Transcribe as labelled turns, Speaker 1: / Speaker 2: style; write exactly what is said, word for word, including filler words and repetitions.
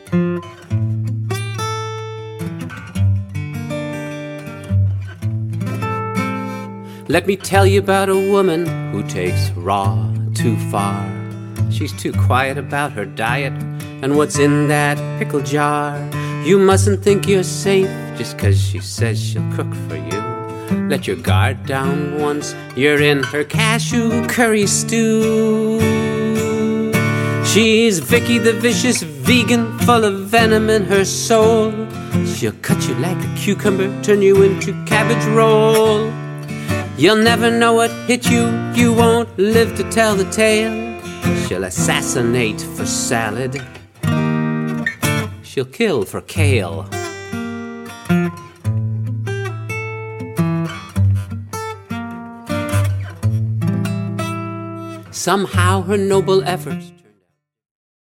Speaker 1: Let me tell you about a woman who takes raw too far. She's too quiet about her diet and what's in that pickle jar. You mustn't think you're safe just 'cause she says she'll cook for you. Let your guard down once you're in her cashew curry stew. She's Vicky the vicious vegan, full of venom in her soul. She'll cut you like a cucumber, turn you into cabbage roll. You'll never know what hit you, you won't live to tell the tale. She'll assassinate for salad, she'll kill for kale. Somehow her noble efforts